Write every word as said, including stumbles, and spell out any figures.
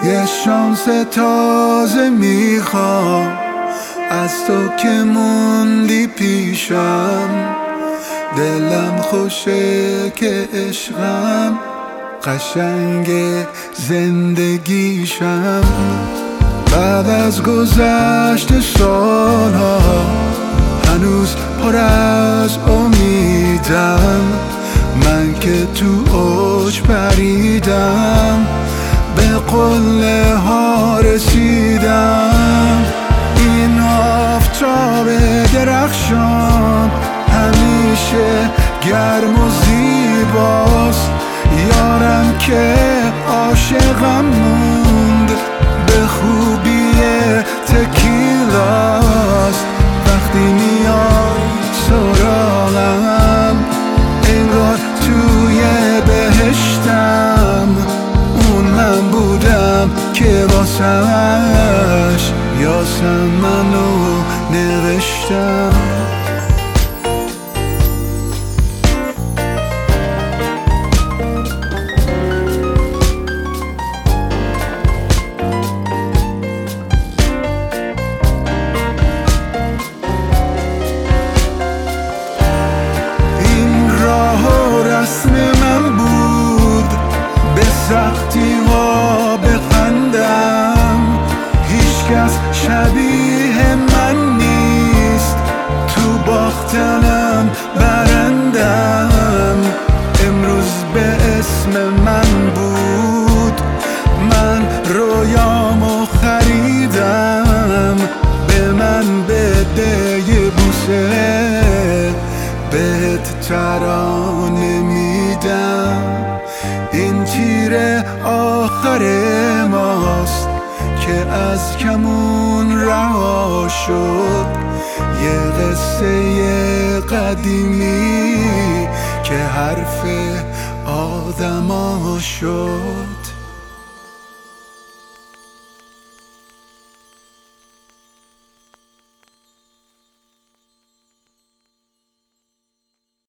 یه شانس تازه میخوام از تو که موندی پیشم. دلم خوشه که عشقم قشنگ زندگیشم. بعد از گذشت سالها هنوز پر از امیدم. من که تو اوج پریدم، به قله ها رسیدم. این آفتاب درخشان همیشه گرم و زیباست. یارم که عاشقم موند به خوبی تکیلاست. وقتی میای سراغم انگار توی بهشتم. اون من بودم که واسش یاسمنو نوشتم. من بود به سختی ها بخندم. هیچ کس شبیه من نیست، تو باختنم برندم. امروز به اسم من بود، من رویامو خریدم. به من بده یه بوسه، بهت ترانه میدم. این تیر آخر ماست که از کمون رها شد. یه قصه قدیمی که حرف آدما شد.